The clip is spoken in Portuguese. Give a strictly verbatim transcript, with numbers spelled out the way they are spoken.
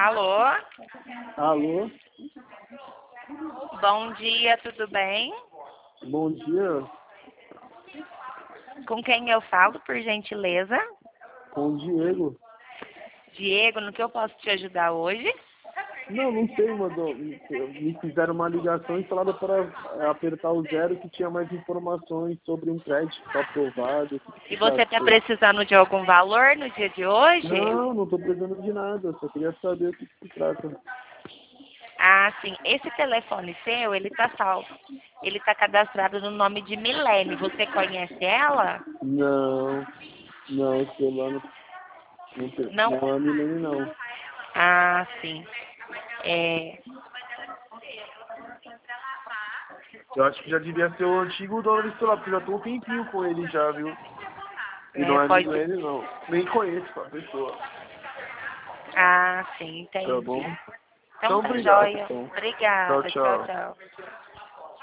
Alô? Alô? Bom dia, tudo bem? Bom dia. Com quem eu falo, por gentileza? Com o Diego. Diego, no que eu posso te ajudar hoje? Não, não sei, mandou. Me fizeram uma ligação e falaram para apertar o zero que tinha mais informações sobre um crédito aprovado. E você está precisando de algum valor no dia de hoje? Não, não estou precisando de nada. Só queria saber o que se trata. Ah, sim. Esse telefone seu, ele tá salvo. Ele tá cadastrado no nome de Milene. Você conhece ela? Não, não, o celular não, não, tem- Não? não é a Milene, não. Ah, sim. É, Eu acho que já devia ser o antigo dono desse celular, porque eu já tô um tempinho com ele já, viu? E é, não é pode... Milene, não. Nem conheço a pessoa. Ah, sim, Tá bom? entendi. Então Então, tá obrigado, joia. então. Tchau, Obrigada. Tchau, tchau. tchau.